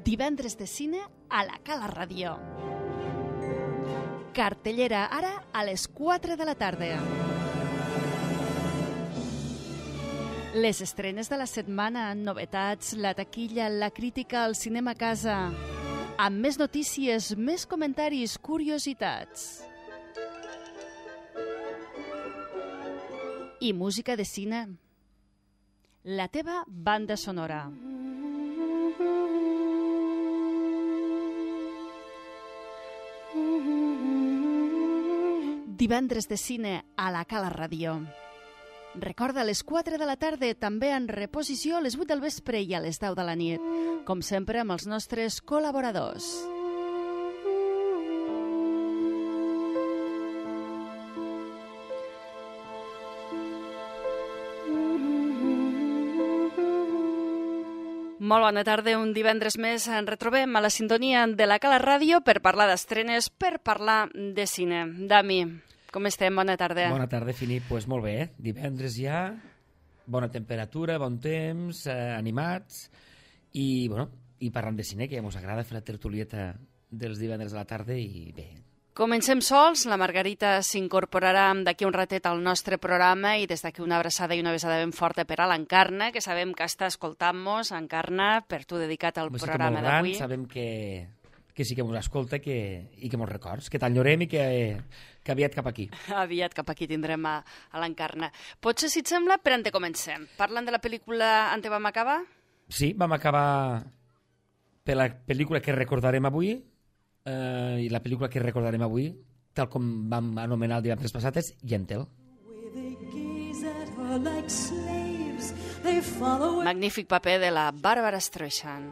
Divendres de cine a la Cala Ràdio. Cartellera ara a les 4 de la tarda. Les estrenes de la setmana, novetats, la taquilla, la crítica, el cinema a casa. Amb més notícies, més comentaris, curiositats. I música de cine. La teva banda sonora. Divendres de cine a la Cala Ràdio. Recorda, a les 4 de la tarda, també en reposició a les 8 del vespre i a les 10 de la nit. Com sempre, amb els nostres col·laboradors. Molt bona tarda, un divendres més ens retrobem a la sintonia de la Cala Ràdio per parlar d'estrenes, per parlar de cine. Dami, com estem? Bona tarda. Bona tarda, Filip. Pues molt bé, divendres ja, bona temperatura, bon temps, animats i, bueno, i parlant de cine, que ja ens agrada fer la tertulieta dels divendres a la tarda i bé. Comencem sols, la Margarita s'incorporarà d'aquí un ratet al nostre programa i des d'aquí una abraçada i una besada ben forta per a l'Encarna, que sabem que està escoltant-nos, Encarna, per tu dedicat al programa d'avui. Sabem que sí que ens escolta i que ens records, que t'enyorem i que aviat cap aquí. Aviat cap aquí tindrem a l'Encarna. Potser, si et sembla, per on te comencem? Parlant de la pel·lícula on te vam acabar? Sí, vam acabar per la pel·lícula que recordarem avui, i la pel·lícula que recordarem avui, tal com vam anomenar el divendres passat, és Yentl. Magnífic paper de la Barbara Streisand.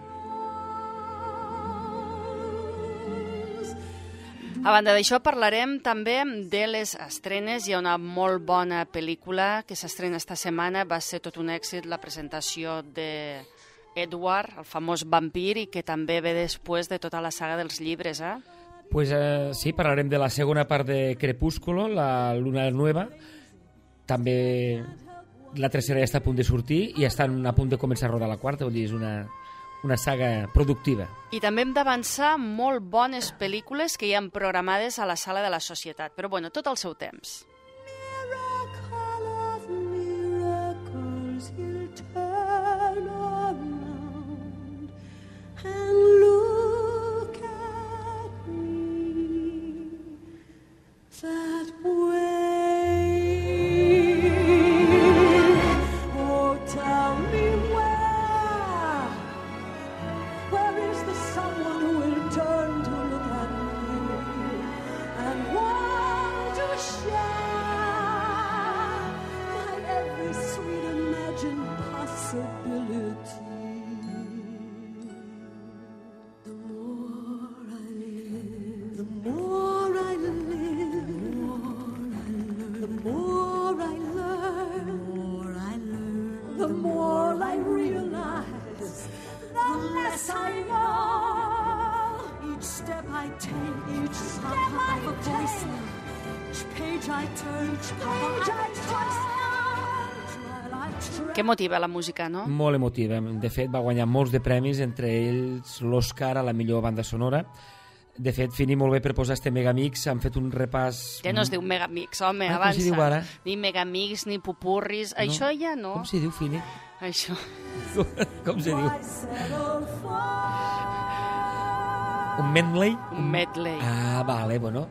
A banda d'això, parlarem també de les estrenes. Hi ha una molt bona pel·lícula que s'estrena esta setmana. Va ser tot un èxit la presentació de Edward, el famós vampir, i que també ve després de tota la saga dels llibres, Pues sí, parlarem de la segona part de Crepúsculo, la Luna Nueva. També la tercera ja està a punt de sortir i estan a punt de començar a rodar la quarta, vull dir, és una saga productiva. I també hem d'avançar molt bones pel·lícules que hi ha programades a la Sala de la Societat, però bueno, tot al seu temps. Que motiva la música, no? Molt emotiva. De fet, va guanyar molts de premis, entre ells l'Oscar a la millor banda sonora. De fet, Fini, molt bé per posar este Megamix. Han fet un repàs... Ja no es diu Megamix, home, avança. Com s'hi diu ara? Ni Megamix, ni Pupurris. No. Això ja no. Com s'hi diu, Fini? Això. Com s'hi diu? Un medley? Un medley. Ah, vale, bueno.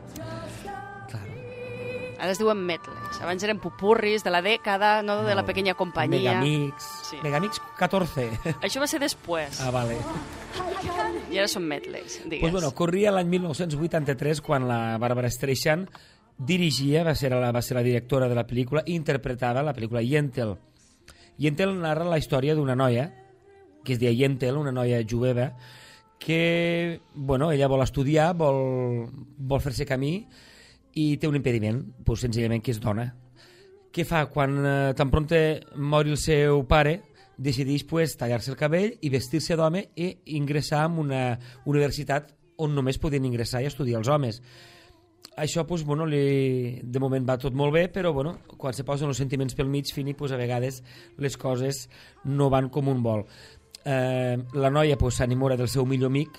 Ara es diuen medleys. Abans eren pupurris de la dècada, no de la pequeña companyia. Megamix. Sí. Megamix 14. Això va ser després. Ah, vale. I ara són medleys, digues. Pues bueno, corria l'any 1983 quan la Barbara Streisand dirigia, va ser la directora de la pel·lícula i interpretava la pel·lícula Yentl. Yentl narra la història d'una noia que es deia Yentl, una noia jueva, que, bueno, ella vol estudiar, vol fer-se camí i té un impediment, pues, senzillament que és dona. Què fa? Quan tan prompte mori el seu pare, decideix pues, tallar-se el cabell i vestir-se d'home i ingressar en una universitat on només podien ingressar i estudiar els homes. Això, pues, bueno, de moment va tot molt bé, però bueno, quan se posen els sentiments pel mig, Fini, pues, a vegades les coses no van com un vol. la noia s'enamora del seu millor amic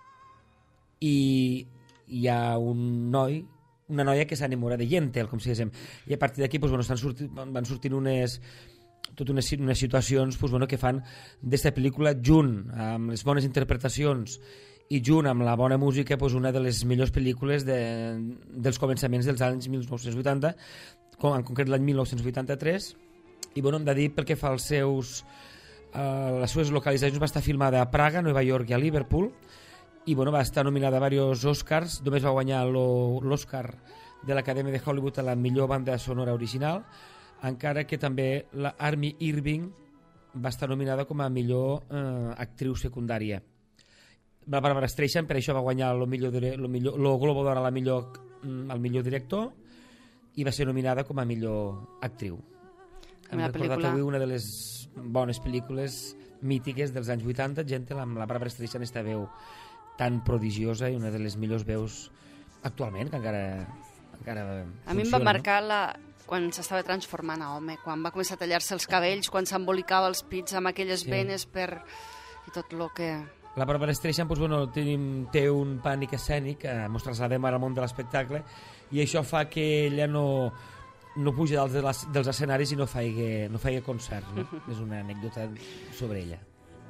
i hi ha una noia que s'enamora de Yentl, com si diguéssim, i a partir d'aquí van sortint totes unes situacions que fan d'esta pel·lícula, junt amb les bones interpretacions i junt amb la bona música, una de les millors pel·lícules dels començaments dels anys 1980, en concret l'any 1983, i hem de dir pel que fa als les seves localitzacions, va estar filmada a Praga, Nova York i a Liverpool, i va estar nominada a diversos Oscars. Només va guanyar l'Oscar de l'Acadèmia de Hollywood a la millor banda sonora original, encara que també la Amy Irving va estar nominada com a millor actriu secundària. La Barbara Streisand per això va guanyar el Globo d'Or al millor director i va ser nominada com a millor actriu. Hem recordat avui una de les bones pel·lícules mítiques dels anys 80, Yentl, amb la Barbara Streisand, esta veu tan prodigiosa i una de les millors veus actualment, que encara funciona. A mi em va marcar quan s'estava transformant a home, quan va començar a tallar-se els cabells, quan s'embolicava els pits amb aquelles venes i tot el que... La Barbara Streisand té un pànic escènic, mostrar-se ara al món de l'espectacle, i això fa que ella no puja dels escenaris i no faig concerts. No? És una anècdota sobre ella.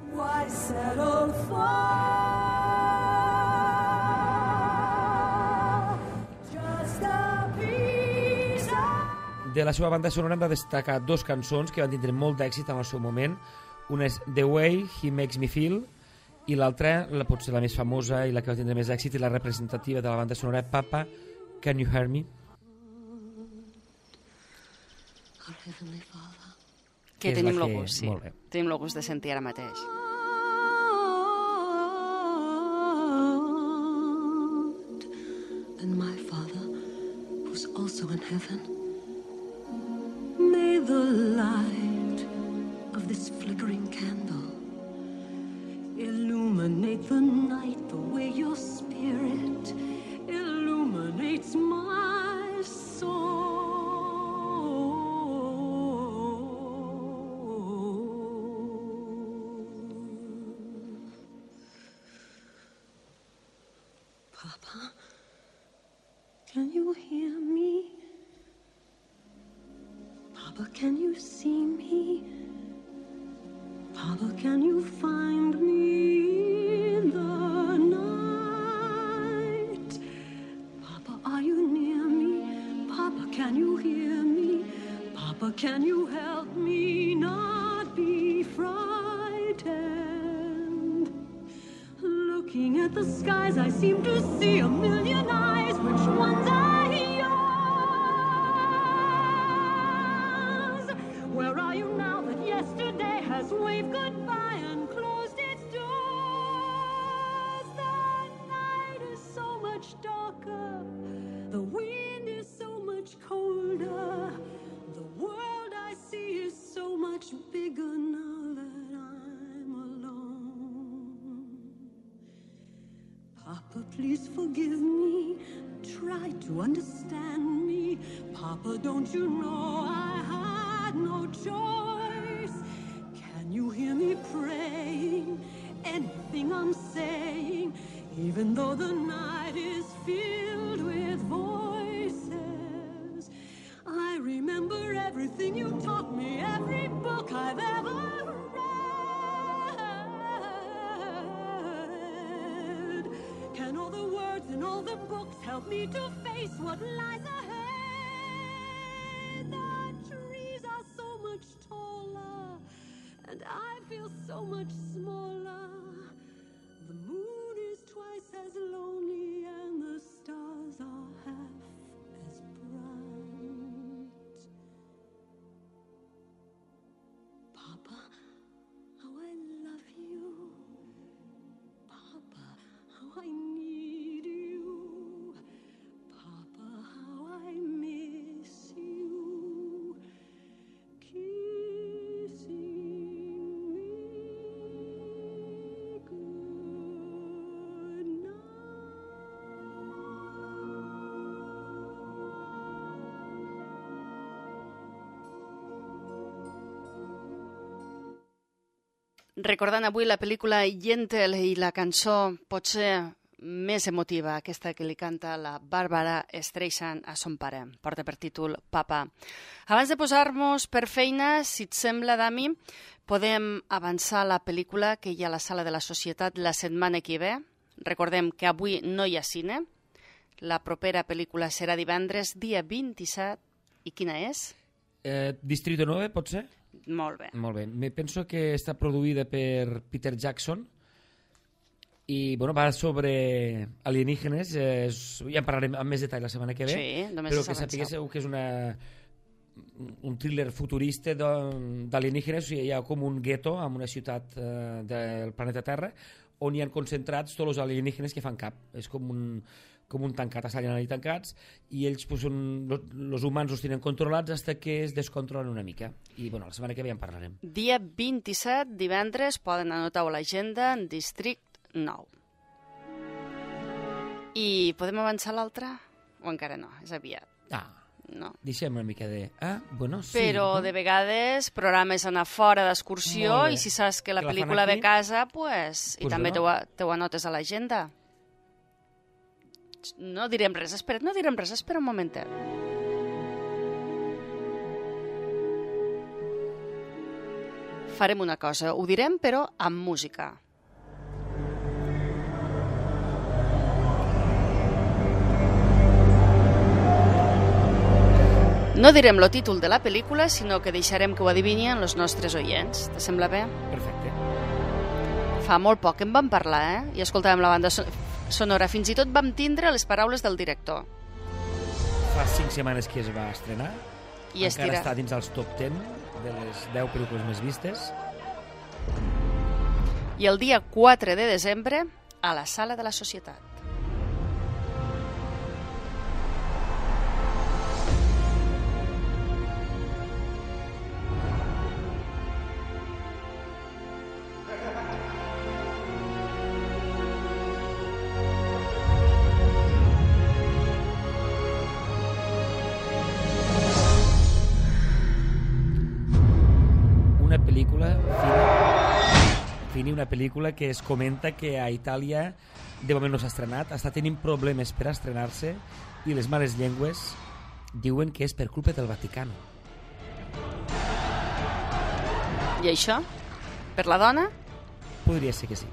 De la seva banda sonora hem de destacar dues cançons que van tindre molt d'èxit en el seu moment. Una és The Way He Makes Me Feel i l'altra, potser la més famosa i la que va tindre més èxit i la representativa de la banda sonora, Papa, Can You Hear Me? Que tenim el gust, sí. Tenim el gust de sentir ara mateix. And my Father, who's also in heaven, may the light of this flickering candle illuminate the night the way your spirit illuminates my soul. Papa, can you hear me? Papa, can you see me? Papa, can you find me in the night? Papa, are you near me? Papa, can you hear me? Papa, can you help me not be frightened? Looking at the skies, I seem to see a million eyes. Which ones are yours? Where are you now that yesterday has waved goodbye and closed its doors? The night is so much darker, the wind is so much colder, the world I see is so much bigger now that I'm alone. Papa, please forgive me, try to understand me. Papa, don't you know I had no choice? Can you hear me praying? Anything I'm saying, even though the night is filled with voices. I remember everything you taught me, every book I've ever read. Can all the words in all the books help me to face what lies ahead? The trees are so much taller, and I feel so much smaller. The moon is twice as lonely, and the stars are half as bright. Papa, how I love you. Papa, how I need you. Papa, how I miss you. Kissing me. Recordant avui la pel·lícula Yentl i la cançó potser més emotiva, aquesta que li canta la Bàrbara Streisand a son pare. Porta per títol Papa. Abans de posar-nos per feina, si et sembla, Dami, podem avançar la pel·lícula que hi ha a la Sala de la Societat la setmana que ve. Recordem que avui no hi ha cine. La propera pel·lícula serà divendres, dia 27. I quina és? Distrito 9, pot ser? Molt bé. Molt bé. Me penso que està produïda per Peter Jackson i bueno, va sobre alienígenes. Ja en parlarem amb més detall la setmana que ve. Sí, només però és que avançat. sapigueu que és un thriller futurista d'alienígenes. O sigui, hi ha com un gueto en una ciutat del planeta Terra on hi han concentrats tots els alienígenes que fan cap. És com un tancat, estan allà tancats, i ells, pues, els humans els tenen controlats fins que es descontrolen una mica. I bueno, la setmana que ve en parlarem. Dia 27, divendres, poden anotar a l'agenda en District 9. I podem avançar l'altre? O encara no? És aviat. No. Deixem una mica de... bueno, sí. Però de vegades programes anar fora d'excursió i si saps que la pel·lícula ve a casa, pues, i també t'ho anotes a l'agenda. No direm res, espera un momentet. Farem una cosa, ho direm però amb música. No direm el títol de la pel·lícula, sinó que deixarem que ho adivinien els nostres oients. Te sembla bé? Perfecte. Fa molt poc en vam parlar, i escoltàvem la banda sonora. Fins i tot vam tindre les paraules del director. Fa 5 setmanes que es va estrenar. I encara està dins els top 10 de les 10 pel·lícules més vistes. I el dia 4 de desembre, a la Sala de la Societat. Una pel·lícula que es comenta que a Itàlia de moment no s'ha estrenat, està tenint problemes per a estrenar-se i les males llengües diuen que és per culpa del Vaticano. I això? Per la dona? Podria ser que sí.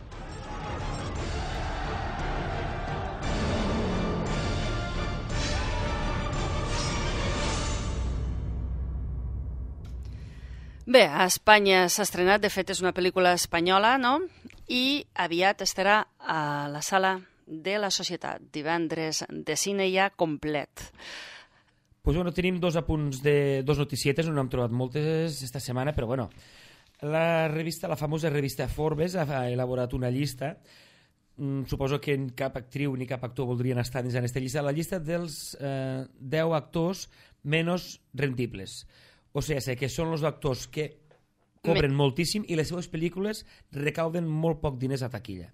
Bé, a Espanya s'ha estrenat, de fet és una pel·lícula espanyola, no? I aviat estarà a la Sala de la Societat, divendres de cine ja complet. Pues bueno, tenim dos apunts de dos noticietes, no n'hem trobat moltes esta setmana, però bueno, la famosa revista Forbes ha elaborat una llista, suposo que cap actriu ni cap actor voldrien estar dins d'aquesta llista, la llista dels 10 actors menys rendibles. O sigui, que són els actors que cobren moltíssim i les seves pel·lícules recauden molt poc diners a taquilla.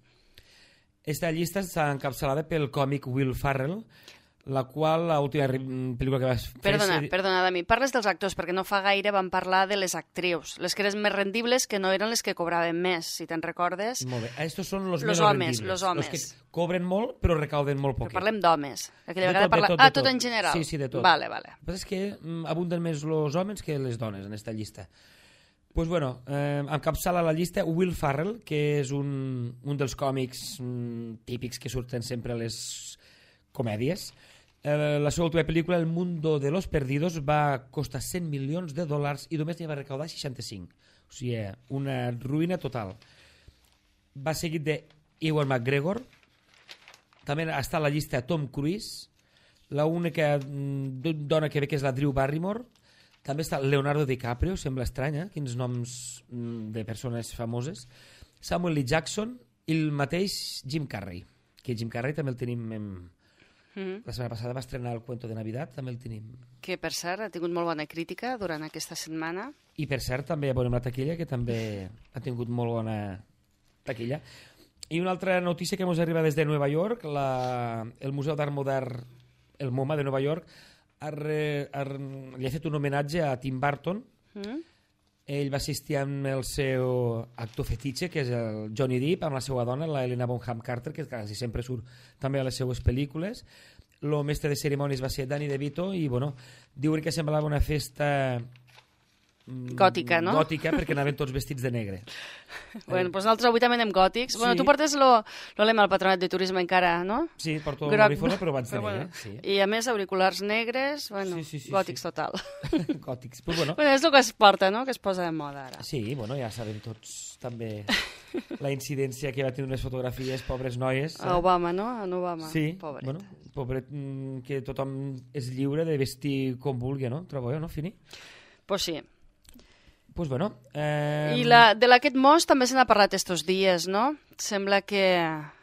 Esta llista està encapçalada pel còmic Will Ferrell, la qual l'última pel·lícula que va fer... Perdona, Dami, parles dels actors, perquè no fa gaire vam parlar de les actrius, les que eren més rendibles, que no eren les que cobraven més, si te'n recordes. Molt bé, estos són els menys rendibles. Los homes. Els que cobren molt, però recauden molt poc. Però parlem d'homes. Tot en general. Sí, de tot. Vale. El que passa és que abunden més els homes que les dones en esta llista. Pues bueno, encapçala la llista Will Ferrell, que és un dels còmics típics que surten sempre a les comèdies. La seva última pel·lícula, El mundo de los perdidos, va costar $100 milions i només n'hi va recaudar 65. O sigui, una ruïna total. Va seguit de Ewan McGregor. També està a la llista Tom Cruise. L'única dona que ve que és la Drew Barrymore. També està Leonardo DiCaprio, sembla estranya, quins noms de persones famoses. Samuel L. Jackson i el mateix Jim Carrey, que Jim Carrey també el tenim la setmana passada va estrenar El cuento de Navidad, també el tenim. Que per cert ha tingut molt bona crítica durant aquesta setmana. I per cert també abonem la taquilla, que també ha tingut molt bona taquilla. I una altra notícia que ens arriba des de Nova York, el Museu d'Art Modern, el MoMA de Nova York, li ha fet un homenatge a Tim Burton ell va assistir amb el seu actor fetitxe, que és el Johnny Depp, amb la seva dona, la Helena Bonham Carter, que quasi sempre surt també a les seues pel·lícules. El mestre de cerimònies va ser Danny DeVito i, bueno, diuen que semblava una festa gòtica, no? Gòtica, perquè anaven tots vestits de negre. Bueno, doncs nosaltres avui també anem gòtics. Bueno, tu portes lo lema al Patronat de Turisme encara, no? Sí, porto l'uniforme, però vaig de negre. Sí. I a més, auriculars negres, bueno, gòtics total. Gòtics, però bueno. Bueno, és el que es porta, no?, que es posa de moda ara. Sí, bueno, ja sabem tots també la incidència que va tenir unes fotografies, pobres noies. A Obama, no? En Obama, sí, pobret. Bueno, pobret, que tothom és lliure de vestir com vulgui, no? Trobo jo, no, Fini? Pues sí. Pues bueno... I de l'Aquest Mos també se n'ha parlat estos dies, no? Sembla que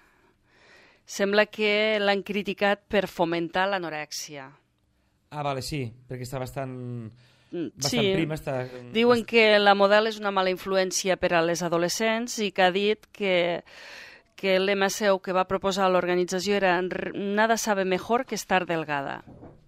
l'han criticat per fomentar l'anorèxia. Ah, vale, sí, perquè està bastant prima. Diuen que la model és una mala influència per a les adolescents i que ha dit que el lema seu que va proposar l'organització era «Nada sabe mejor que estar delgada».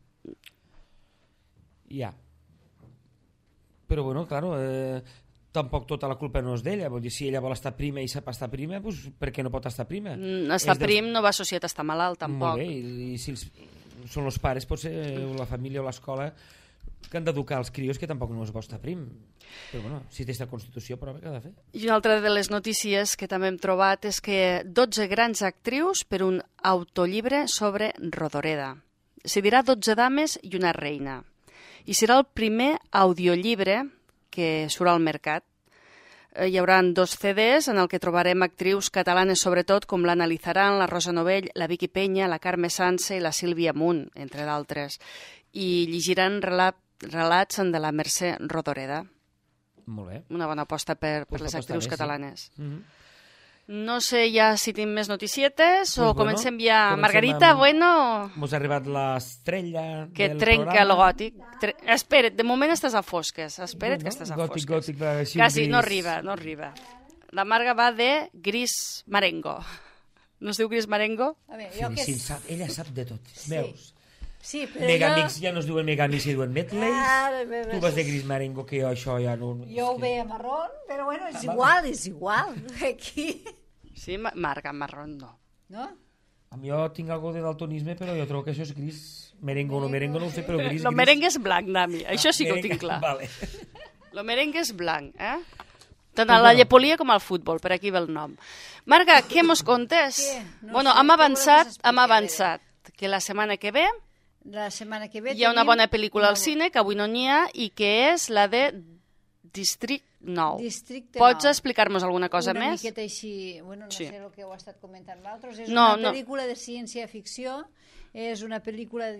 Ja. Però, bueno, claro, tampoc tota la culpa no és d'ella. Vull dir, si ella vol estar prima i sap estar prima, doncs per què no pot estar prima? Estar prim no va associat a estar malalt, tampoc. Molt bé, i si són els pares, potser, o la família o l'escola, que han d'educar els crios que tampoc no es vol estar prim. Però, bueno, si té aquesta Constitució, prova que ha de fer. I una altra de les notícies que també hem trobat és que 12 grans actrius per un autollibre sobre Rodoreda. Se dirà 12 dames i una reina. I serà el primer audiollibre que surt al mercat. Hi haurà 2 CDs en el que trobarem actrius catalanes sobretot com l'Anna Lizaran, la Rosa Novell, la Vicky Peña, la Carme Sanse i la Sílvia Munt, entre d'altres. I llegiran relats de la Mercè Rodoreda. Molt bé. Una bona aposta per les actrius catalanes. Sí. No sé ja si tenim més noticietes o comencem ja. Comencem Margarita, bueno... Mos ha arribat l'estrella que del trenca programa. el gòtic. Espera't, de moment estàs a fosques. Espera't que estàs a fosques. Gòtic, quasi, no arriba. La Marga va de gris marengo. No es diu gris marengo? A veure, jo que... Sí, ella sap de tot. Sí. Veus? Sí, però Megamix ja no es diuen Megamix, i diuen Metleys. Tu vas de gris marengo, que jo això ja no... Jo ho veia marrón, però bueno, és igual. Aquí... Sí, Marga, marrón no. No? Jo tinc algo de daltonisme, però jo trobo que això és gris. Merengo no ho sé, però gris. Lo merengue és blanc, Dami. Això sí que ho tinc clar. Vale. Lo merengue és blanc, Tant a la llepolia com al futbol, per aquí ve el nom. Marga, què mos contes? Bueno, hem avançat que la setmana que ve hi ha una bona pel·lícula al cine, que avui no n'hi ha, i que és la de District 9. Pots explicar-nos alguna cosa més? Una miqueta així, bueno, no sé el que heu estat comentant l'altre. És una pel·lícula de ciència-ficció, és una pel·lícula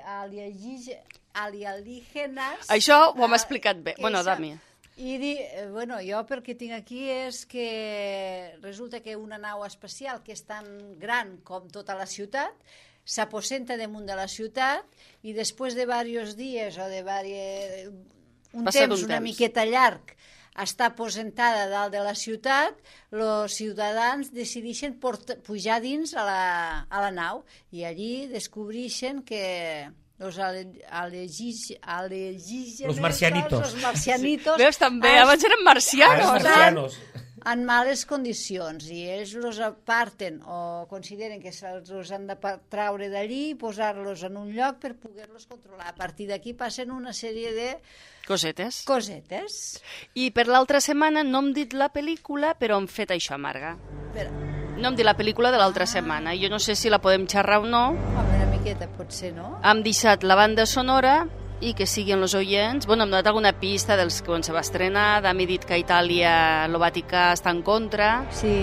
d'alienígenes... Això ho hem explicat bé. Bueno, Dami. I jo pel que tinc aquí és que resulta que una nau espacial que és tan gran com tota la ciutat s'aposenta damunt de la ciutat i després de diversos dies o de un temps una miqueta llarg està aposentada dalt de la ciutat, els ciutadans decideixen pujar dins a la nau i allí descobreixen que los marcianitos. Veus, també, abans eren marcianos. En males condicions i ells els aparten o consideren que se'ls han de traure d'allí i posar-los en un lloc per poder-los controlar. A partir d'aquí passen una sèrie de cosetes. I per l'altra setmana no hem dit la pel·lícula, però hem fet això, Marga. No hem dit la pel·lícula de l'altra setmana. Jo no sé si la podem xerrar o no. Home, una miqueta potser, no? Hem deixat la banda sonora i que siguin els oients. Bueno, hem donat alguna pista dels que on se va estrenar. Dami dit que a Itàlia el Vaticà està en contra. Sí.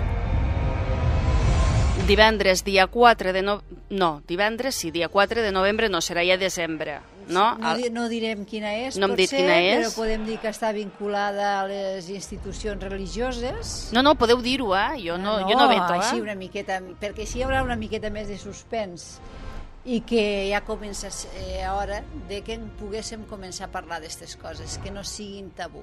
Divendres, dia 4 de dia 4 de novembre, no, serà ja desembre. No direm quina és, no potser, però podem dir que està vinculada a les institucions religioses. No, podeu dir-ho, jo no veto. Així una miqueta, perquè així hi haurà una miqueta més de suspens i que ja comença a ser hora de que poguéssim començar a parlar d'aquestes coses, que no siguin tabú.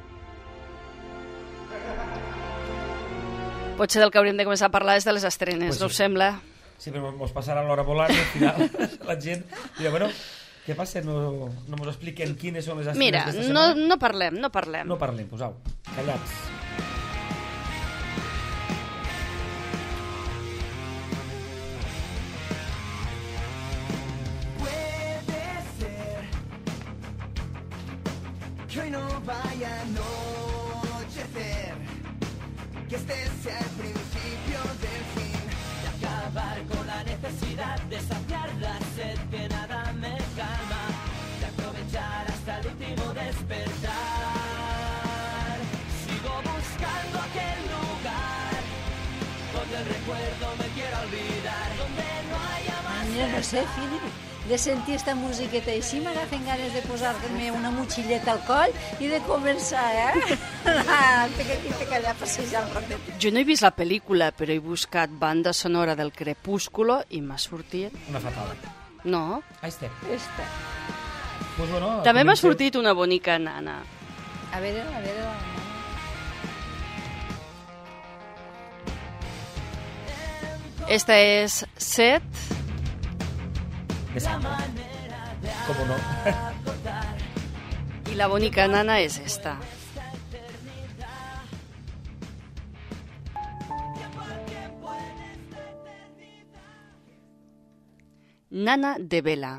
Potser del que hauríem de començar a parlar és de les estrenes, no us sembla? Sí, però ens passarà l'hora volant i al final la gent dirà, bueno, Què passa? No mos expliquen quines són les estrenes Mira, d'esta setmana? no parlem. No parlem, pues au, callats. Puede ser que hoy no vaya a anochecer, que este sea el principio del fin, de acabar con la necesidad de saciar la sed que nada me calma, de aprovechar hasta el último despertar. Sigo buscando aquel lugar donde el recuerdo me quiera olvidar, donde no haya más. Mira, no sé, Filip, de sentir esta musiqueta així m'agafen ganes de posar-me una motxilleta al coll i de començar, allà a passejar un ratet. Jo no he vist la pel·lícula, però he buscat banda sonora del Crepúsculo i m'ha sortit... Una fatal. No. Ahí està. Esta. Pues bueno, També m'ha comencem. sortit una bonica nana. A veure... Esta és Set. De Santa. Com no? I la bonica nana és esta. Nana de Vela.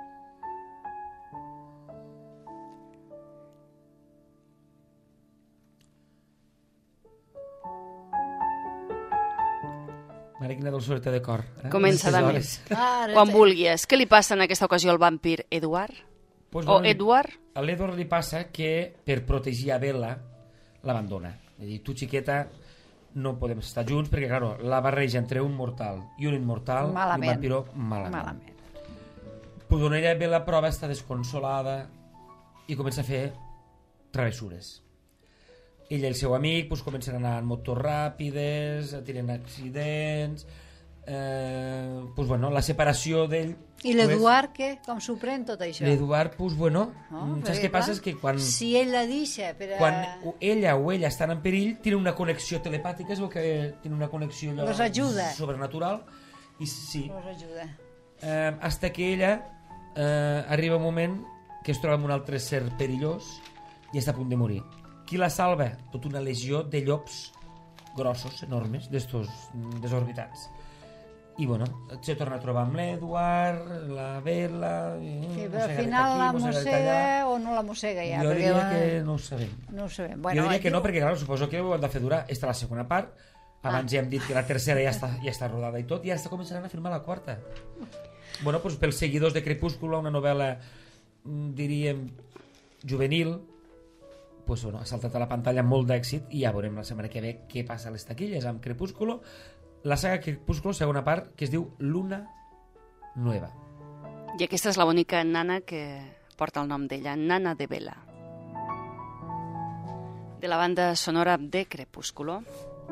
Mare, quina dolçoreta de cor. Comença, Aquestes Dami. hores. Quan vulguis. Què li passa en aquesta ocasió al vampir Eduard? Pues, O bueno, Edward? A l'Edward li passa que per protegir a Bella l'abandona. És a dir, tu, xiqueta, no podem estar junts perquè, claro, la barreja entre un mortal i un immortal i un Malament. vampiro malament. Malament. Pues on ella ve la prova està desconsolada i comença a fer travessures. Ella i el seu amic pues, comencen a anar en motos ràpides, tenen accidents... pues, bueno, la separació d'ell... I l'Eduard, què? Com s'ho pren tot això? L'Eduard, pues, bueno, No, saps perquè, què passa? clar, És que quan si ell la deixa per a... ella o ella estan en perill, tiene una connexió telepàtica, es veu que tiene una connexió allò Los ajuda. sobrenatural, i sí, Los ajuda. hasta que ella arriba un moment que es troba amb un altre ser perillós i està a punt de morir. Qui la salva? Tota una legió de llops grossos, enormes, d'estos desorbitats. I bueno, se torna a trobar amb l'Edward, la Bella... Que al final la mossega o no la mossega ja? Jo perquè diria que no ho sabem. No ho sabem. Jo Bueno, diria que no, perquè clar, suposo que ho han de fer durar. Esta la segona part, abans ja hem dit que la tercera ja està rodada i tot, i ara està començant a firmar la quarta. Bueno, doncs pels seguidors de Crepúsculo, una novel·la, diríem, juvenil, pues, bueno, ha saltat a la pantalla amb molt d'èxit i ja veurem la setmana que ve què passa a les taquilles amb Crepúsculo. La saga Crepúsculo, segona part, que es diu Luna Nueva. I aquesta és la bonica nana que porta el nom d'ella, Nana de Vela. De la banda sonora de Crepúsculo.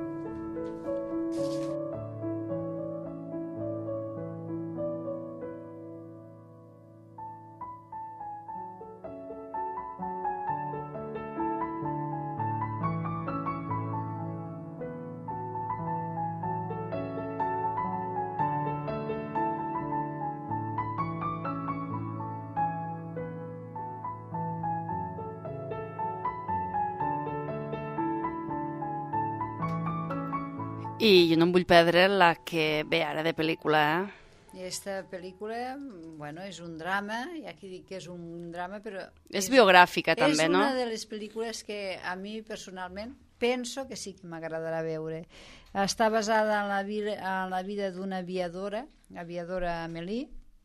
I jo no em vull perdre la que ve ara de pel·lícula, I aquesta pel·lícula, bueno, és un drama, hi ha qui diu que és un drama, però... És biogràfica, també, no? És una de les pel·lícules que a mi, personalment, penso que sí que m'agradarà veure. Està basada en la vida d'una aviadora Amélie.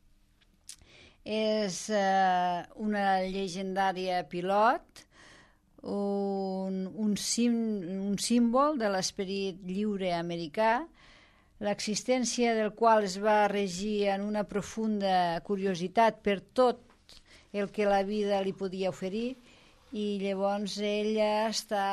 És una llegendària pilot, un símbol de l'esperit lliure americà, l'existència del qual es va regir en una profunda curiositat per tot el que la vida li podia oferir, i llavors ella està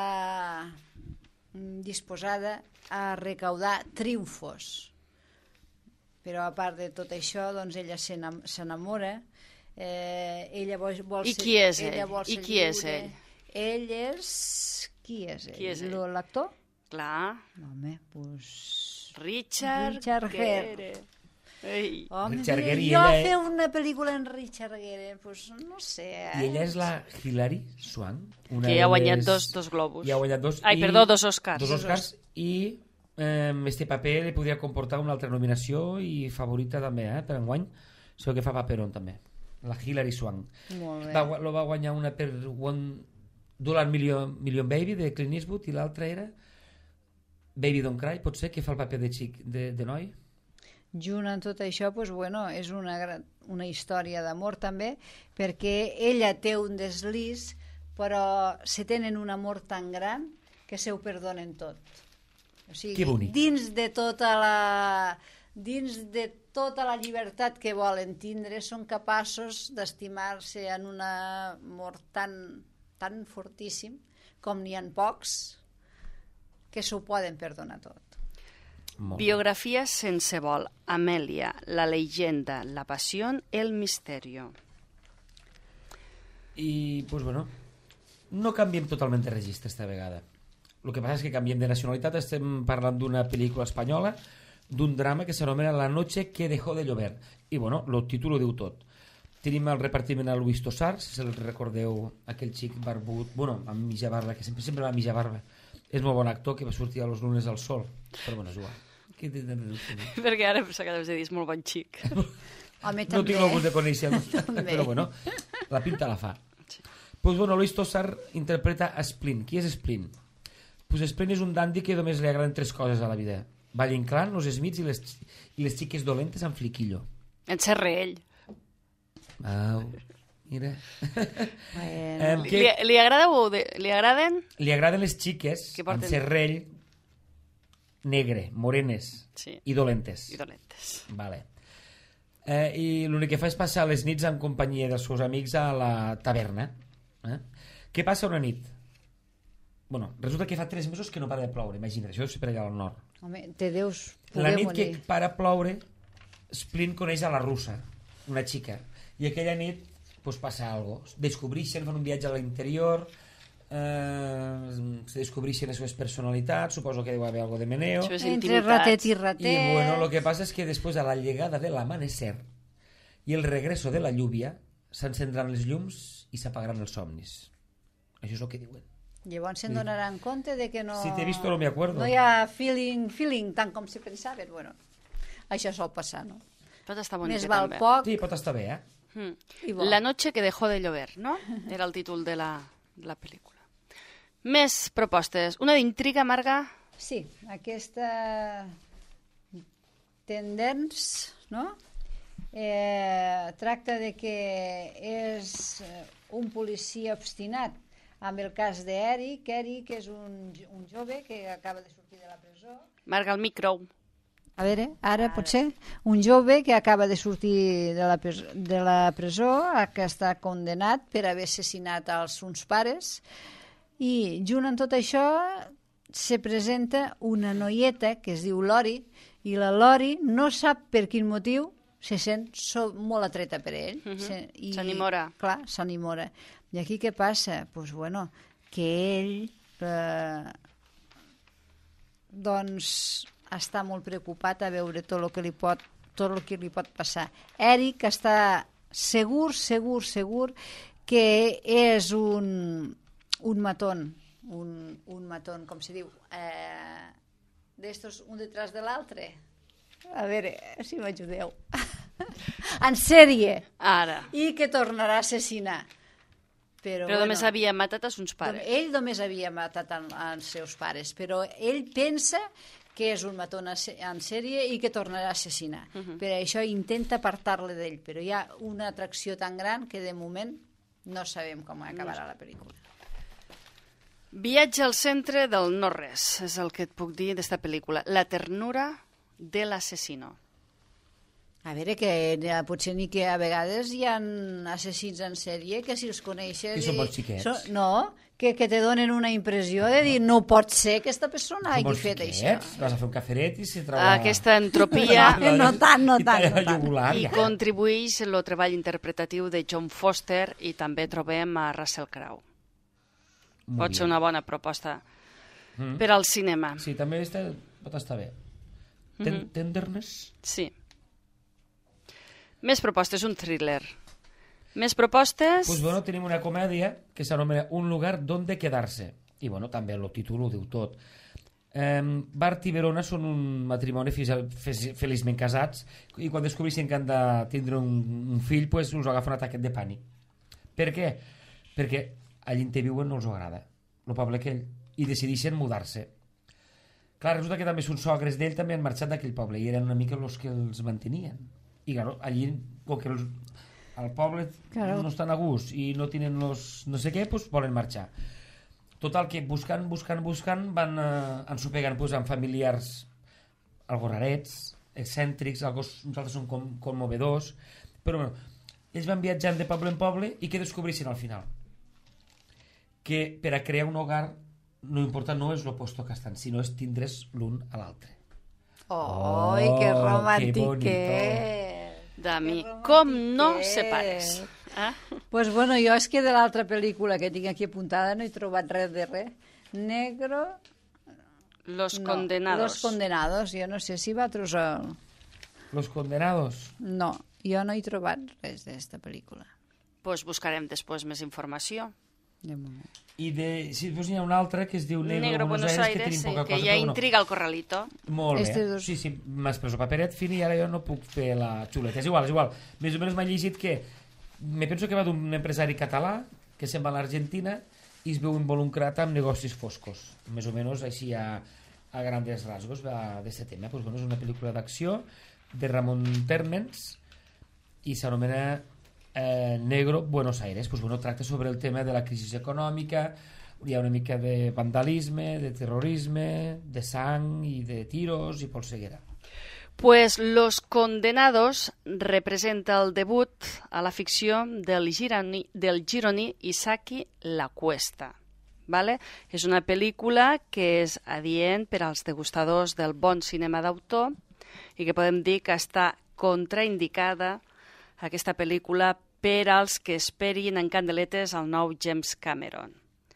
disposada a recaudar triomfos. Però a part de tot això, doncs ella s'enamora, ella vol ser... I qui és ell? I qui és ell? Ell és... Qui és ell? Qui és ell? L'actor? Clar, Home, doncs... Richard Richard Gere. Gere. Ei. Home, Richard Gere, i jo ella- fer una pel·lícula en Richard Gere, pues, no sé. I ella és la Hilary Swank. una Que de ja ha guanyat les- dos globus. Ja ha guanyat dos. Ai, perdó, dos Oscars. Dos Oscars i este paper li podria comportar una altra nominació i favorita també, per enguany. Sé que fa paperón també. La Hilary Swank. Molt bé. Lo va guanyar una per One $1 Million Baby de Clint Eastwood i l'altra era Baby Don't Cry, pot ser, que fa el paper de xic de noi. Junt amb tot això, pues, bueno, és una història d'amor també, perquè ella té un deslís, però se tenen un amor tan gran que se ho perdonen tot. O sigui, Que bonic. dins de tota la llibertat que volen tindre, són capaços d'estimar-se en un amor tan fortíssim com n'hi ha pocs que s'ho poden perdonar tot. Molt bé. Biografía sense vol. Amèlia, la leyenda, la pasión, el misterio. I, pues bueno, no canviem totalment de registre esta vegada. El que passa és que canviem de nacionalitat, estem parlant d'una pel·lícula espanyola, d'un drama que s'anomena La noche que dejó de llover. I, bueno, el títol ho diu tot. Tenim el repartiment a Luis Tosar, si el recordeu, aquell xic barbut, bueno, amb mitja barba, que sempre va amb mitja barba. És molt bon actor, que va sortir a Los lunes al sol. Però, bueno, és igual. Perquè ara s'acaba de dir, és molt bon xic. Home, No també. tinc el gust de conèixer-lo, També. però bueno, la pinta la fa. Pues bueno, Luis Tosar interpreta a Splin. Qui és Splin? Pues Splin és un dandy que només li agraden 3 coses a la vida. Valle Inclán, los Smiths i les xiques dolentes amb fliquillo. En serre ell. Au, mira. Bueno, Li agraden? Li agraden les xiques Que amb porten- serrell negre, morenes Sí. i dolentes. I dolentes. Vale. I l'únic que fa és passar les nits en companyia dels seus amics a la taverna. Què passa una nit? Bueno, resulta que fa 3 mesos que no para de ploure, imagina't, això deu ser per allà al nord. home, te deus La poder nit morir. que para a ploure, Splin coneix a la russa, una xica, i aquella nit pues, passa algo. Descobreixen, fan un viatge a l'interior, se descobreixen les seves personalitats, suposo que deu haver algo de meneo. Això és Entre intimitats. ratet i ratet. Y bueno, lo que pasa es que después de la llegada del amanecer y el regreso de la lluvia, s'encendran les llums i s'apagaran els somnis. Això és el que diuen. Llavors se'n donaran compte de que no... Si t'he visto no me acuerdo. No hi ha feeling tant com se pensava. Bueno, això sol passar, no? Pot estar bonica Més val també. poc Sí, pot estar bé, i bo. La noche que dejó de llover, no? Era el títol de la pel·lícula. Més propostes. Una d'intriga amarga. Sí, aquesta Tendence, no? Tracta de que és un policia obstinat amb el cas d'Eric. Eric és un jove que acaba de sortir de la presó. Marga el micro. A veure, ara potser un jove que acaba de sortir de la presó, que està condenat per haver assassinat els seus pares, i junt amb tot això se presenta una noieta que es diu Lori, i la Lori no sap per quin motiu se sent molt atreta per ell. S'animora. Clar, s'animora. I aquí què passa? Pues bueno, que ell doncs està molt preocupat a veure tot el que li pot passar. Eric està segur que és un matón, un matón, com se diu, d'estos un detrás de l'altre. A veure, si m'ajudeu. En sèrie. Ara. I que tornarà a assassinar. Però només havia matat a sos pares. Ell només havia matat els seus pares, però ell pensa que és un mató en sèrie i que tornarà a assassinar. Per això intenta apartar-le d'ell, però hi ha una atracció tan gran que de moment no sabem com acabarà la pel·lícula. Viatge al centre del no-res, és el que et puc dir d'esta pel·lícula. La ternura de l'assassino. A veure, que potser ni que a vegades hi ha assassins en sèrie que si els coneixes... Que són bons xiquets. No, que te donen una impressió de dir no pot ser que aquesta persona hagi fet això. Vas a fer un caferet i se troba... Aquesta entropia No tant. I talla la jugular. i contribueix el treball interpretatiu de John Foster i també trobem a Russell Crowe. Pot ser una bona proposta per al cinema. Sí, també pot estar bé. Tenderness? Sí. Més propostes, un thriller. Més propostes... Pues bueno, tenim una comèdia que s'anomena Un lugar donde quedarse. I bueno, també el títol ho diu tot. Bart i Verona són un matrimoni feliçment casats i quan descobreixen que han de tindre un fill, pues, us agafa un ataquet de pànic. Per què? Perquè allí on viuen no els agrada, el poble aquell, i decideixen mudar-se. Clar, resulta que també uns sogres d'ell també han marxat d'aquell poble i eren una mica els que els mantenien. I claro, allí, com que al poble no estan a gust i no tenen los no sé què, pues volen marxar. Total, que buscant van ensopegant amb familiars algo rarets, excèntrics, nosaltres som commovedors, però bueno, ells van viatjant de poble en poble i què descobreixen al final? Que per a crear un hogar no importa, no és l'oposto que estan, sinó és tindre's l'un a l'altre. ¡Ay, qué romántico! Dami, com no separes? Pues bueno, jo és que de l'altra pel·lícula que tinc aquí apuntada no he trobat res de res. Negro... Los Condenados. Los Condenados, jo no sé si vosaltres... Los Condenados? No, jo no he trobat res d'esta pel·lícula. Pues buscarem després més informació. De moment. I si hi ha una altra que es diu Negro Buenos Aires, que tenim poca cosa. Que ja intriga el corralito. Molt bé. Sí, m'has pres el paperet fin i ara jo no puc fer la xuleta. És igual. Més o menys m'ha llegit que me penso que va d'un empresari català que se'n va a l'Argentina i es veu involucrat amb negocis foscos. Més o menys així a grandes rasgos d'aquest tema. Pues bueno, és una pel·lícula d'acció de Ramon Térmens i s'anomena Negro Buenos Aires. Pues bueno, tracta sobre el tema de la crisi econòmica, hi ha una mica de vandalisme, de terrorisme, de sang i de tiros i polseguera. Pues Los Condenados representa el debut a la ficció del gironí Isaki La Cuesta. Vale? És una pel·lícula que és adient per als degustadors del bon cinema d'autor i que podem dir que està contraindicada aquesta pel·lícula per als que esperin en candeletes el nou James Cameron.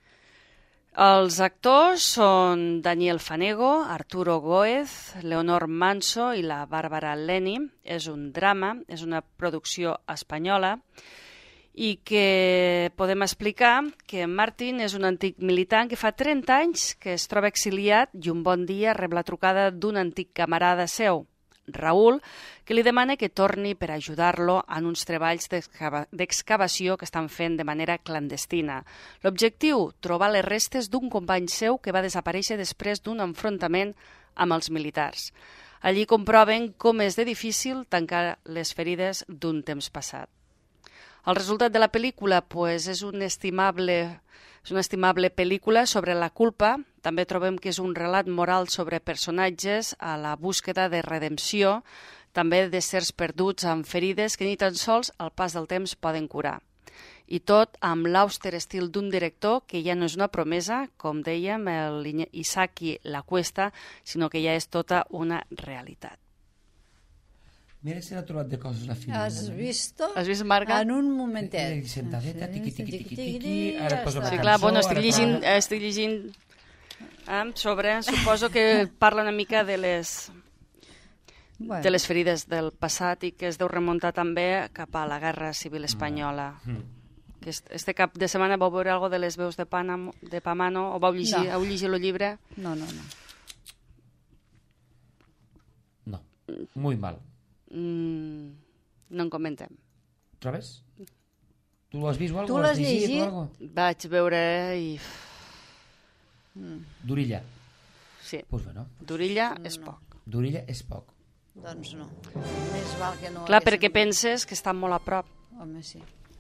Els actors són Daniel Fanego, Arturo Góez, Leonor Manso i la Bàrbara Leni. És un drama, és una producció espanyola i que podem explicar que Martin és un antic militant que fa 30 anys que es troba exiliat i un bon dia rep la trucada d'un antic camarada seu, Raül, que li demana que torni per ajudar-lo en uns treballs d'excavació que estan fent de manera clandestina. L'objectiu, trobar les restes d'un company seu que va desaparèixer després d'un enfrontament amb els militars. Allí comproven com és de difícil tancar les ferides d'un temps passat. El resultat de la pel·lícula és una estimable pel·lícula sobre la culpa. També trobem que és un relat moral sobre personatges a la búsqueda de redempció, també de certs perduts amb ferides que ni tan sols al pas del temps poden curar. I tot amb l'àuster estil d'un director que ja no és una promesa, com dèiem, el Isaki La Cuesta, sinó que ja és tota una realitat. Mira si n'ha trobat de coses la final. Has vist? Has vist, Marga? En un momentet. Sentadeta, tiqui, ara et poso una Sí, cançó. clar, bueno, estic llegint sobre, suposo que parla una mica de les ferides del passat i que es deu remuntar també cap a la Guerra Civil Espanyola. Que este cap de setmana vau veure algo de les veus de Pamano o vau llegir el llibre? No. No, muy mal. No en comentem. Trobes? Tu l'has vist o alguna Tu l'has llegit? Vaig veure i... D'orilla. Sí, Pues bueno, d'orilla és poc. d'orilla és poc. Doncs no. Més val que no... Clar, perquè penses que estan molt a prop. Home, sí.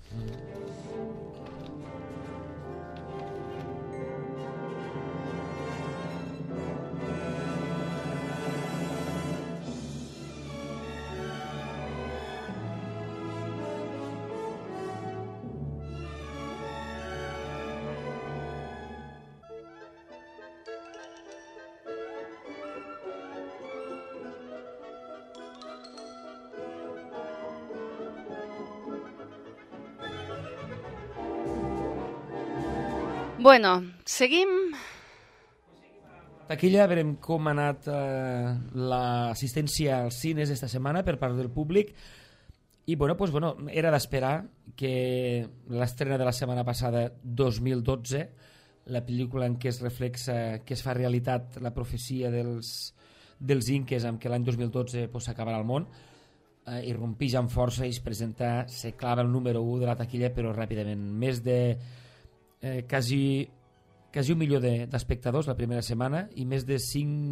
Bueno, seguim. Taquilla, veurem com ha anat l'assistència als cines esta setmana per part del públic. I era d'esperar que l'estrena de la setmana passada, 2012, la pel·lícula en què es reflexa, que es fa realitat la profecia dels inques amb què l'any 2012 s'acabarà el món, irrompix amb força i es presenta, se clava el número 1 de la taquilla però ràpidament. Més de quasi 1 milió d'espectadors la primera setmana i més de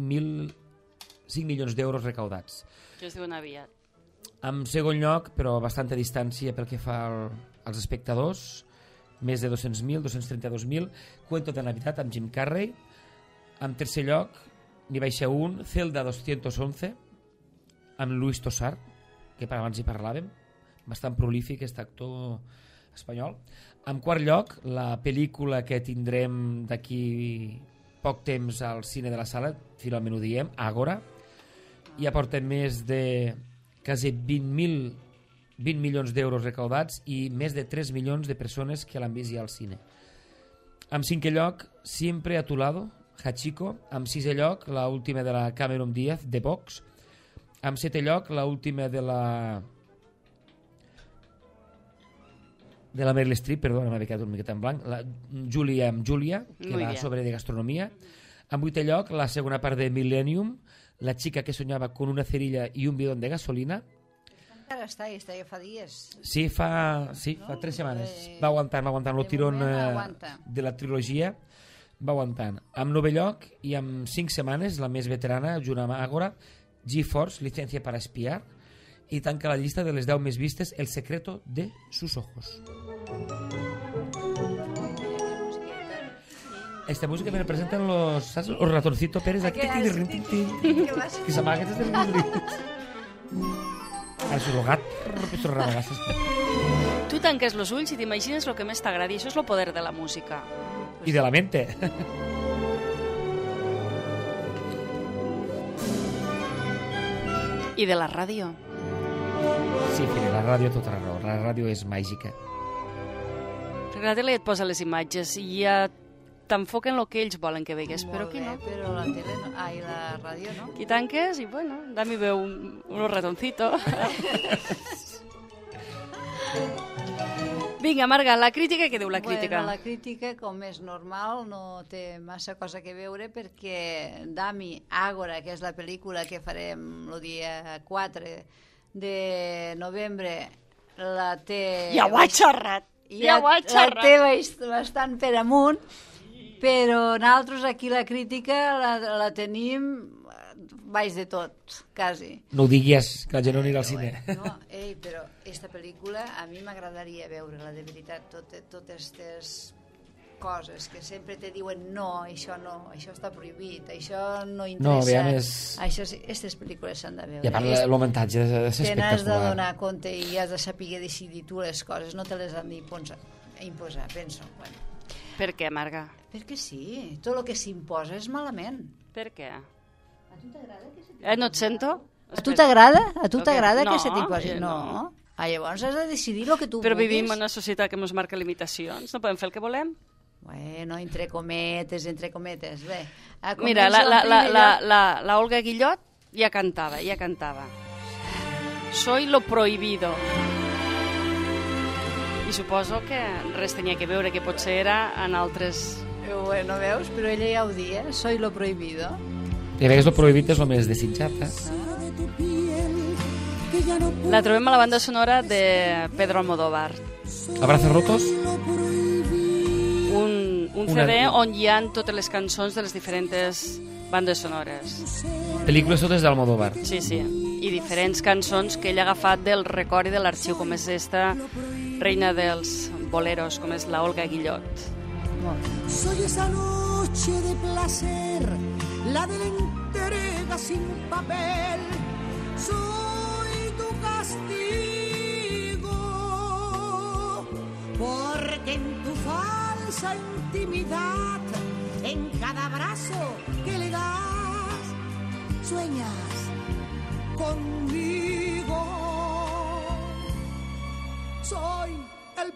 5 milions d'euros recaudats. Que es diuen aviat. En segon lloc, però a bastanta distància pel que fa als espectadors, més de 200.000, 232.000, Cuento de Navidad amb Jim Carrey. En tercer lloc, n'hi baixa un, Zelda 211, amb Luis Tosar, que abans hi parlàvem, bastant prolífic, aquest actor espanyol. En quart lloc, la pel·lícula que tindrem d'aquí poc temps al cine de la sala, finalment ho diem, Ágora, ja porta més de quasi 20 milions d'euros recaudats i més de 3 milions de persones que l'han vist ja al cine. En cinquè lloc, Siempre a tu lado, Hachiko. En sisè lloc, la última de la Cameron Diaz, The Box. En setè lloc, la última de la Meryl Streep, perdona, m'ha quedat una miqueta en blanc, la Julia, que va sobre de gastronomia. En vuitè lloc, la segona part de Millennium, La chica que soñaba con una cerilla y un bidón de gasolina. Encara està ja fa dies. Sí, fa 3 setmanes. Va aguantant el tirón de la trilogia. Va aguantant. En 9è lloc i en 5 setmanes, la més veterana, junt amb Ágora, GeForce, Licencia para espiar, i tanca la llista de les 10 més vistes, El secreto de sus ojos. Esta música me representan los ratoncitos Pérez aquí, que s'amaguen des de el surrogat. Tu tanques els ulls i t'imagines el que més t'agradi. Això és el poder de la música. I de la mente. I de la ràdio. Sí, Fere, la ràdio tota la raó. La ràdio és màgica. Perquè la tele et posa les imatges i ja t'enfoquen el que ells volen que vegues, però aquí no. Però la tele no. I la ràdio no. Aquí tanques i, bueno, Dami veu un ratoncito. Vinga, Marga, la crítica, què diu la crítica? Bueno, la crítica, com és normal, no té massa cosa que veure perquè Dami, Ágora, que és la pel·lícula que farem el dia 4 de novembre, la té... Ja ho ha xerrat! Ja ho ha xerrat! La té bastant per amunt, però nosaltres aquí la crítica la tenim baix de tot, quasi. No ho diguis, que la gent no anirà al cine. No, però aquesta pel·lícula a mi m'agradaria veure-la, de veritat, totes aquestes coses que sempre te diuen no, això està prohibit, això no interessa. No, veiem aquestes pel·lícules s'han de veure. I a part l'homentatge és espectacular. Te n'has de donar compte i has de saber decidir tu les coses, no te les han d'imposar, penso. Bueno. Per què, Marga? Perquè sí, tot el que s'imposa és malament. Per què? A tu t'agrada que se t'imposi? No et sento? A tu t'agrada? A tu t'agrada No, que se t'imposi? no. Llavors has de decidir el que tu Però vulguis. vivim en una societat que ens marca limitacions, no podem fer el que volem? Bueno, entre cometes. Bé. Mira, la Olga Guillot ja cantava. Soy lo prohibido. I suposo que res tenia que veure, que potser era en altres... Bueno, veus? Però ella ja ho dia, soy lo prohibido. I a vegades lo prohibit és el més desitjat, La trobem a la banda sonora de Pedro Almodóvar. Abrazos rotos? Un CD on hi ha totes les cançons de les diferents bandes sonores. Pel·lícules totes d'Almodóvar. Sí, i diferents cançons que ell ha agafat del record i de l'arxiu, com és esta reina dels boleros, com és la Olga Guillot. Soy esa noche de placer, la de la entrega sin papel. Soy tu castigo, porque en tu falsa intimidad, en cada abrazo que le das, sueñas conmigo. Soy el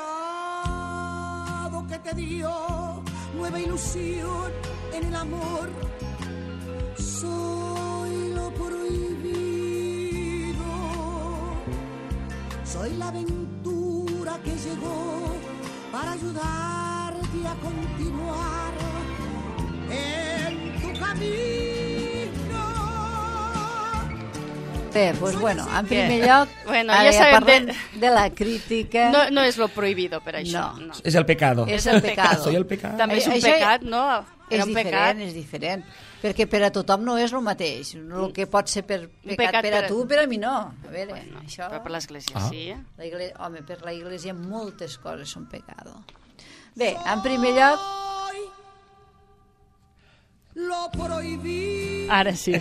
pecado que te dio nueva ilusión en el amor. Soy lo prohibido Soy la aventura que llegó para ayudarte a continuar en tu camino. Bé, doncs bueno, en primer lloc, Bueno, ara ja sabem parlem de la crítica. No és lo prohibido per això. No. És el pecado. És el pecado. Soy el pecado. També és un Això pecat, no? Era És un pecat. diferent, perquè per a tothom no és el mateix. El que pot ser pecat per a tu, per a mi no. A veure, això... Però per l'Església sí. Home, per la Iglesia moltes coses són pecado. Bé, en primer lloc, Lo prohibido. Ara sí.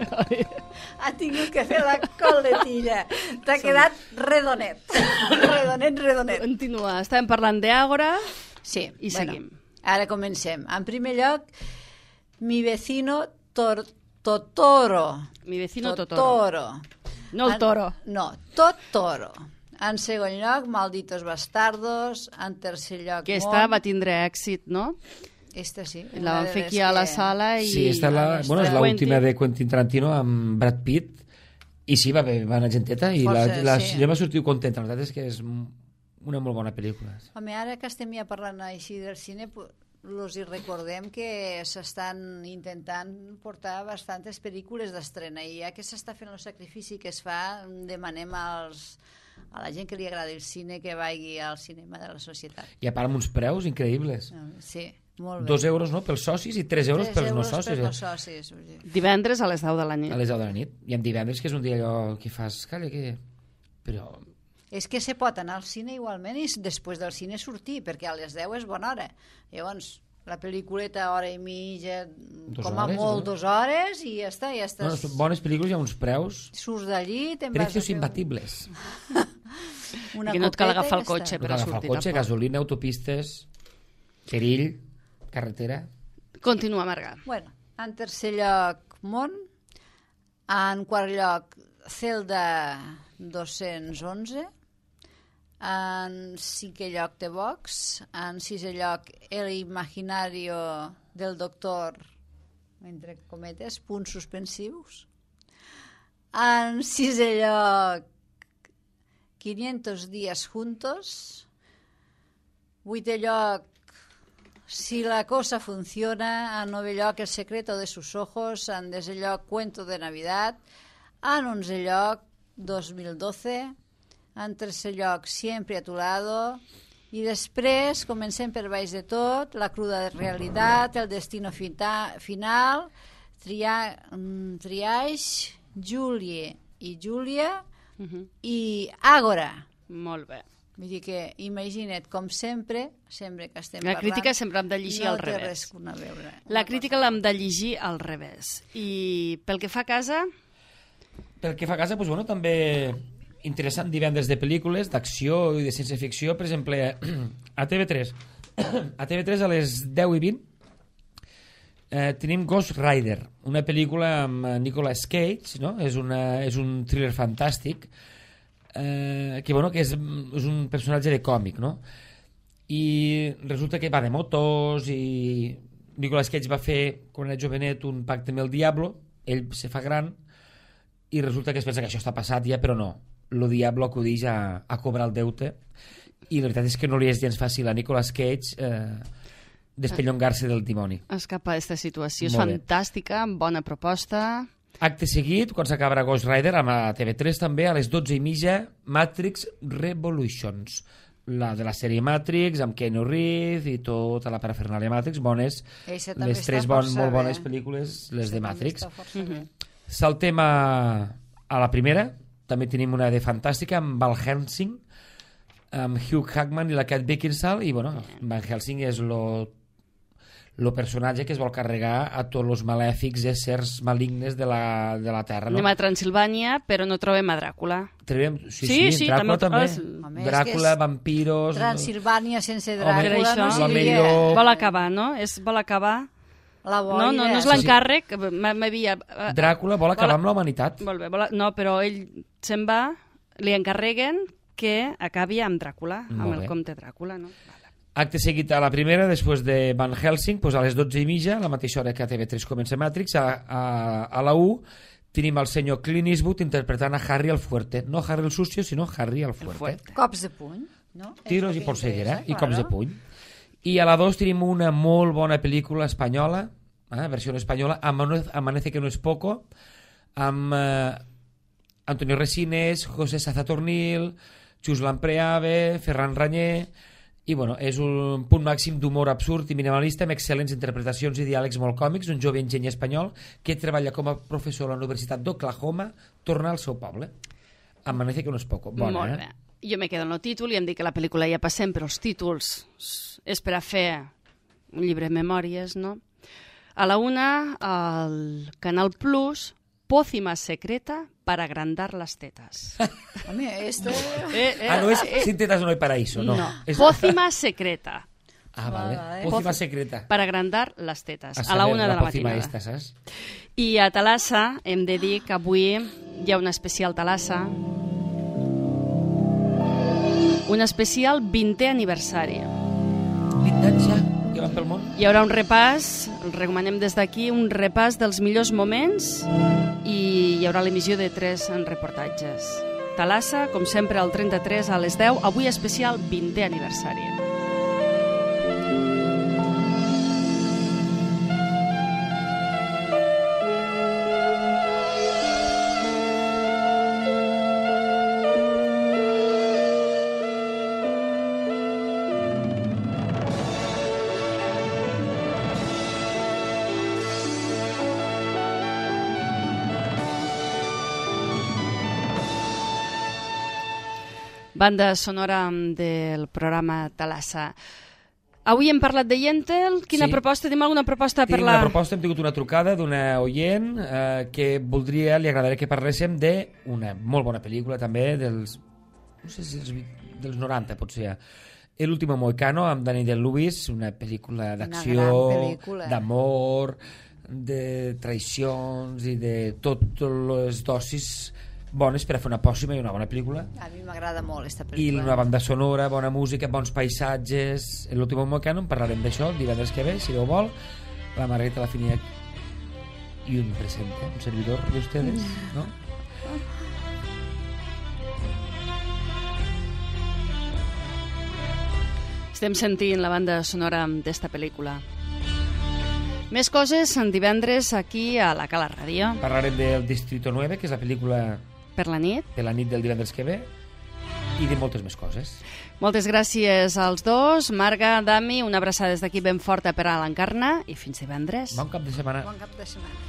ha tingut que fer la coletilla. T'ha quedat redonet. Redonet. Continua. Estàvem parlant d'Àgora Sí, i seguim. Ara comencem. En primer lloc, mi vecino Totoro. Mi vecino Totoro. No el toro. No, Totoro. En segon lloc, Malditos Bastardos. En tercer lloc, Aquesta va tindre èxit, no? Esta sí. La van fer aquí a la sala i... Sí, esta és l'última de Quentin Tarantino amb Brad Pitt i sí, va anar genteta i Força, jo m'ha sortit contenta, la veritat és que és una molt bona pel·lícula. Home, ara que estem ja parlant així del cine, us hi recordem que s'estan intentant portar bastantes pel·lícules d'estrena i ja que s'està fent el sacrifici que es fa, demanem a la gent que li agrada el cine que vagi al cinema de la societat. I a part amb uns preus increïbles. Sí, molt bé. 2 euros no, pels socis i 3 euros pels no socis. 3 euros pels no socis. Divendres a les 10 de la nit. A les 10 de la nit. I en divendres, que és un dia allò que fas... Calla, que... Però... És que se pot anar al cine igualment i després del cine sortir, perquè a les 10 és bona hora. Llavors, la pel·lículeta, hora i mitja, com a molt 2 hores, i ja està, ja estàs... No, bones pel·lícules, hi ha uns preus... Surts d'allí, te'n vas... Precios imbatibles. Que no et cal agafar el cotxe per a sortir. Agafar el cotxe, gasolina, autopistes, perill, carretera... Continua, Marga. Bueno, en tercer lloc, Món. En quart lloc, Zelda 211. En cinquè lloc, The Box. En sisè lloc, El Imaginario del Doctor, entre cometes, punts suspensius. En sisè lloc, 500 días juntos. Vuitè lloc, Si la cosa funciona. En novè lloc, El secreto de sus ojos. En desè lloc, Cuento de Navidad. En 11è lloc, 2012. En tercer lloc, Siempre a tu lado. I després, comencem per baix de tot, La cruda de realitat, El destino final, Triage, Julie i Júlia i Àgora. Molt bé. Vull dir que, imagina't, com sempre que estem La parlant... crítica sempre hem de llegir no al té revés. res a veure. La crítica l'hem de llegir al revés. I pel que fa a casa... Pel que fa a casa, doncs, bueno, també interessant divendres de pel·lícules d'acció i de ciència-ficció, per exemple, a TV3. A TV3 a les 10:20 tenim Ghost Rider, una pel·lícula amb Nicolas Cage, no? És un thriller fantàstic que, bueno, que és un personatge de còmic, no? I resulta que va de motos i Nicolas Cage va fer, quan era jovenet, un pacte amb el Diablo, ell se fa gran i resulta que es pensa que això està passat ja, però no. El Diablo acudeix a cobrar el deute i la veritat és que no li és gens fàcil a Nicolas Cage despellongar-se del dimoni. Escapar d'aquesta situació. És Molt bé. fantàstica, bona proposta. Acte seguit, quan s'acabarà Ghost Rider, amb la TV3 també, a les 12:30, Matrix Revolutions, la de la sèrie Matrix, amb Keanu Reeves i tota la parafernàlia Matrix, bones, Eixa també les està 3 força molt bé. bones pel·lícules, les de També Matrix. està força bé. Saltem a la primera, també tenim una de fantàstica, amb Van Helsing, amb Hugh Jackman i la Kate Beckinsale, i bueno, Van Helsing és el personatge que es vol carregar a tots els malèfics éssers malignes de la Terra, no? Anem a Transilvània, però no trobem a Dràcula. Trobem, Sí, Dràcula també. Home, és Dràcula, que és vampiros... Transilvània sense Home, Dràcula per no això. la seria millor- Vol acabar, no? Vol acabar... la boira. No és l'encàrrec. M'havia... Dràcula vol acabar amb la humanitat. Molt bé, no, però ell se'n va, li encarreguen que acabi amb Dràcula, amb Molt el bé. comte Dràcula, no? Acte seguit a la primera, després de Van Helsing, doncs a les 12:30, a la mateixa hora que a TV3 comença Matrix, a la 1 tenim el senyor Clint Eastwood interpretant a Harry el Fuerte. No Harry el Sucio, sinó Harry el Fuerte. Cops de puny, no? Tiros i polseguera, i cops de Claro. puny. I a la 2 tenim una molt bona pel·lícula espanyola, versió espanyola, Amanece que no es poco, amb Antonio Resines, José Sazatornil, Xus Lampreave, Ferran Ranyer, i bueno, és un punt màxim d'humor absurd i minimalista amb excel·lents interpretacions i diàlegs molt còmics, un jove enginyer espanyol que treballa com a professor a la Universitat d'Oklahoma, torna al seu poble. Amanece que no es poco. Bona, Molt bé. Jo me quedo en el títol i em dic que la pel·lícula ja passem, però els títols és per a fer un llibre de memòries, no? A la 1, al Canal Plus, Pócima secreta para agrandar las tetas. Home, esto... no és Sin tetas no hay paraíso, no. És... Pócima secreta vale. Pócima secreta. para agrandar las tetes. A A la saber, 1 de la pócima matinada. esta, saps? I a Talassa hem de dir que avui hi ha un especial Talassa, un especial 20è aniversari. 20 anys ja, que van pel món. Hi haurà un repàs, recomanem des d'aquí, un repàs dels millors moments i hi haurà l'emissió de 3 reportatges. Talassa, com sempre, al 33 a les 10, avui especial 20è aniversari. Banda sonora del programa Talassa. Avui hem parlat de Yentl. Quina Sí. proposta? Tenim alguna proposta per Tinc la... una proposta, hem tingut una trucada d'una oient que voldria, li agradaria que parléssim d'una molt bona pel·lícula també dels, no sé si dels 90 potser, El último Mohicano amb Daniel Day-Lewis, una pel·lícula d'acció, gran pel·lícula. d'amor, de traïcions i de totes les dosis bones per a fer una pòssima i una bona pel·lícula. A mi m'agrada molt aquesta I pel·lícula. una banda sonora, bona música, bons paisatges. El último Mohicano, en parlarem d'això el divendres que ve, si Déu vol. La Margarita La Finia i un presente, un servidor de ustedes, ¿no? Estem sentint la banda sonora d'esta pel·lícula. Més coses en divendres aquí a la Cala Ràdio. Parlarem del Distrito 9, que és la pel·lícula Per la nit. de la nit del divendres que ve, i de moltes més coses. Moltes gràcies als dos. Marga, Dami, una abraçada des d'aquí ben forta per a l'Encarna i fins divendres. Bon cap de setmana. Bon cap de setmana.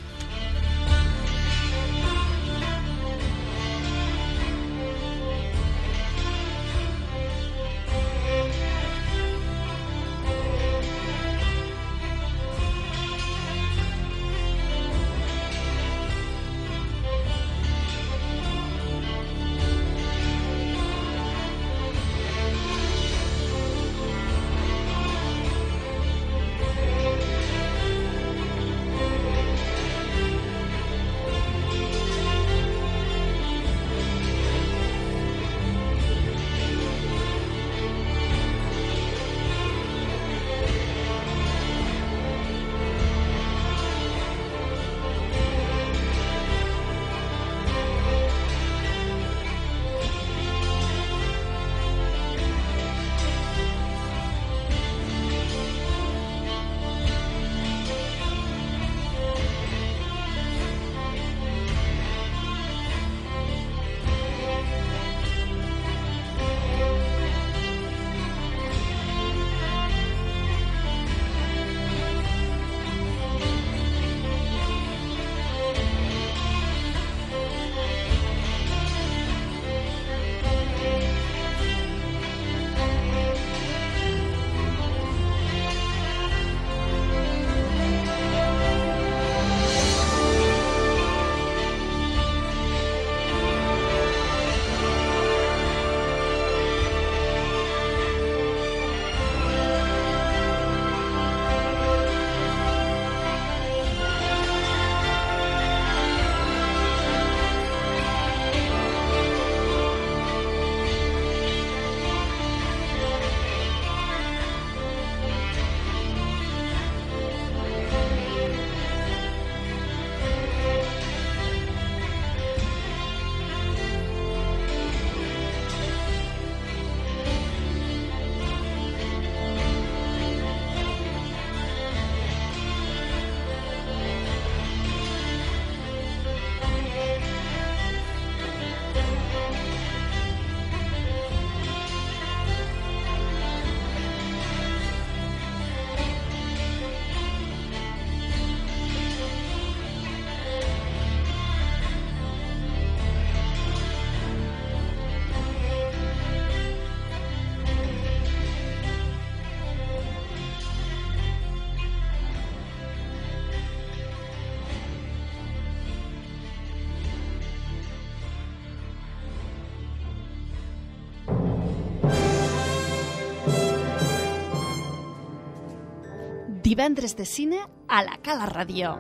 Divendres de cine a la Cala Ràdio.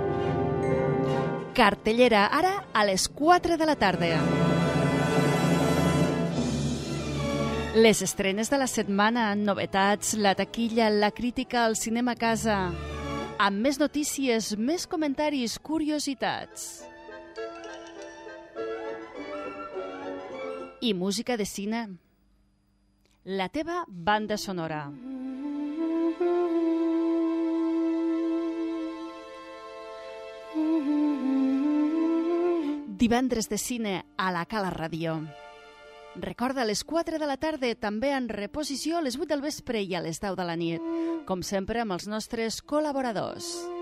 Cartellera ara a les 4 de la tarda. Les estrenes de la setmana, novetats, la taquilla, la crítica al cinema a casa, amb més notícies, més comentaris, curiositats. I música de cine. La teva banda sonora. Divendres de cine a la Cala Ràdio. Recorda, a les 4 de la tarda, també en reposició a les 8 del vespre i a les 10 de la nit. Com sempre, amb els nostres col·laboradors.